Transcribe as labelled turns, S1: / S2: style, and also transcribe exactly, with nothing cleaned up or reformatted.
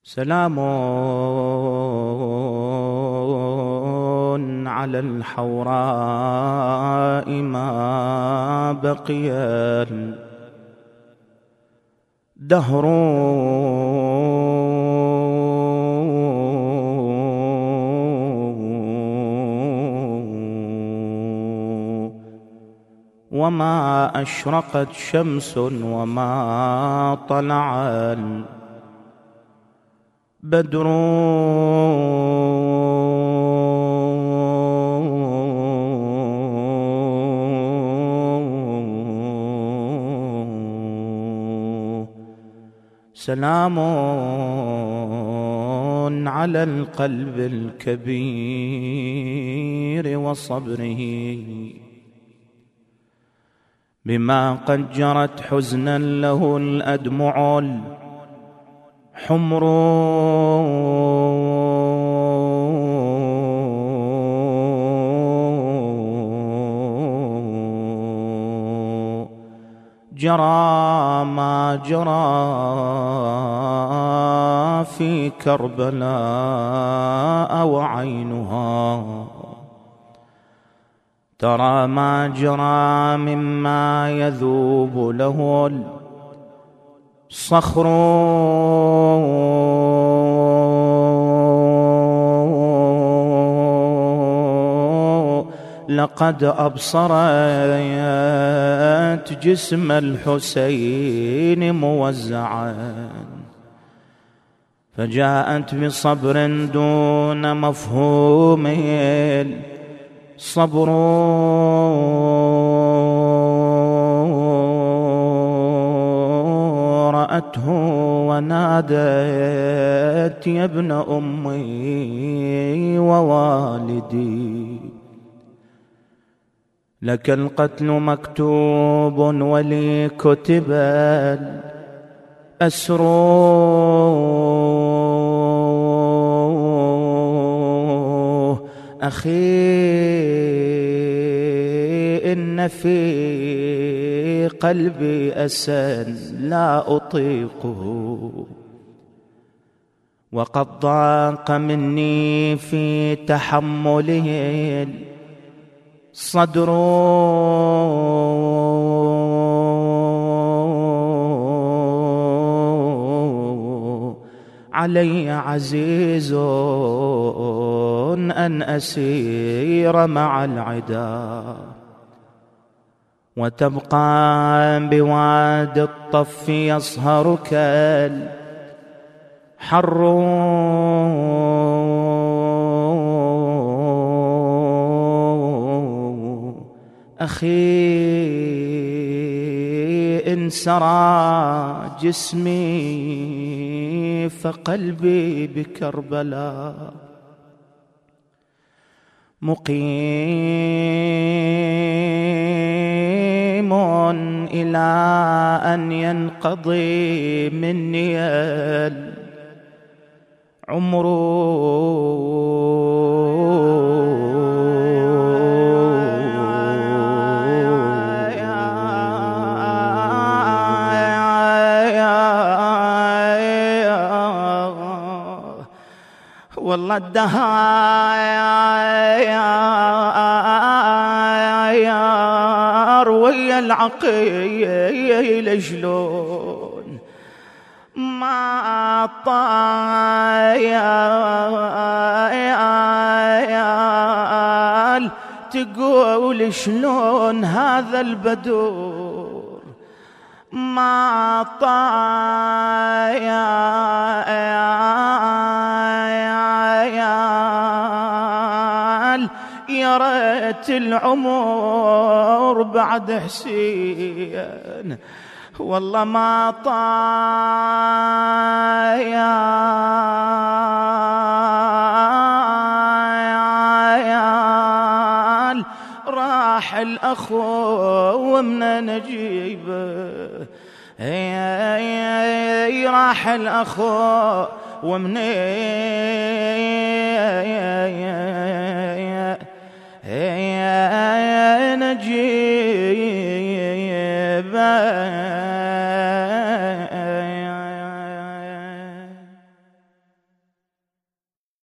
S1: سلام على الحوراء ما بقي الدهر وما أشرقت شمس وما طلع بدر سلام على القلب الكبير وصبره بما قد جرت حزنا له الأدمع الحمر جرى ما جرى في كربلاء وعينها ترى ما جرى مما يذوب له الصخر لقد أبصرت جسم الحسين موزعا فجاءت بصبر دون مفهوم الصبر رأته ونادت يا ابن أمي ووالدي لك القتل مكتوب ولي كتب الأسر أخي إن في قلبي أسى لا أطيقه وقد ضاق مني في تحمله الصدر علي عزيز أن أسير مع العدا وتبقى بواد الطف يصهرك الحر أخي إن سرى جسمي فقلبي بكربلاء مقيم إلى أن ينقضي مني العمر والله الدهار ويا العقيل شلون ما طايل تقول شلون هذا البدور ما طايل يا ريت العمر بعد حسين والله ما طايل راح الأخو ومن نجيبه راح الأخو ومن نجيبه